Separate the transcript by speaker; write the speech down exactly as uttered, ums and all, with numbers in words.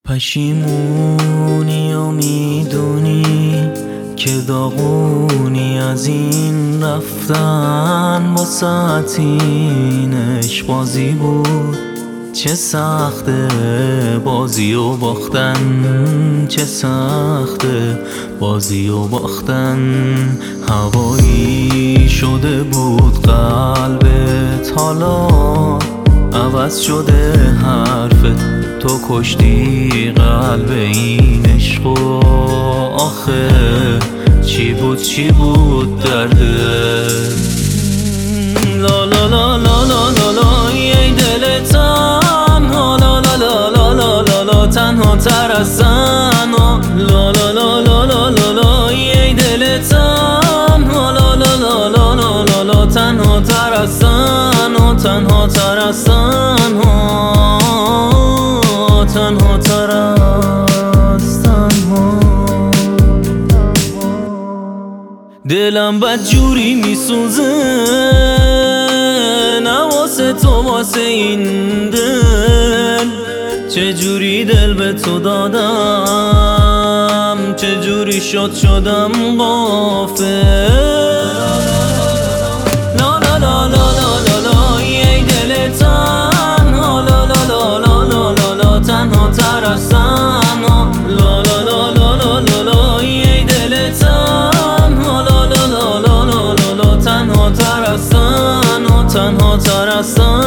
Speaker 1: پشیمونی و میدونی که داغونی از این رفتن با ساعتینش بازی بود. چه سخته بازی و باختن، چه سخته بازی و باختن. هوایی شده بود قلبت، حالا عوض شده حرفت. تو کشتی قلب این عشق و آخه چی بود چی بود درده. لا لا لا لا لا لا لا ای دل تنها، لا لا لا لا لا لا لا تنها تر از زنها. لا لا لا لا لا لا لا ای دل تنها، لا لا لا لا لا لا لا تنها تر از زنها، تنها تر از زنها، تنها تر از تنها. دلم بد جوری میسوزه، نه واسه تو واسه این دل. چه جوری دل به تو دادم، چه جوری شد شدم غافل. لا لا لا لا لا لا لا ای دل تنها، لا لا لا لا لا لا لا تنها تر از زنها. لا لا لا لا لا لا لا ای دل تنها، لا لا لا لا لا لا لا تنها تر از زنها، تنها تر از زنها.